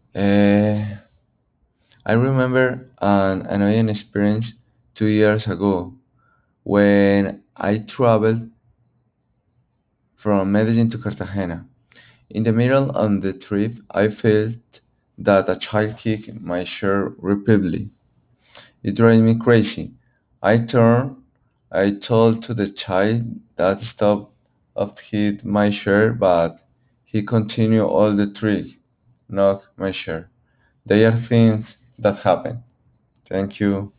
Uh, I remember an annoying experience 2 years ago when I traveled from Medellin to Cartagena. In the middle of the trip, I felt that a child kicked my shirt repeatedly. It drove me crazy. I turned, I told to the child that stop of hit my shirt, but he continued all the trick, knock my shirt. They are things that happen. Thank you.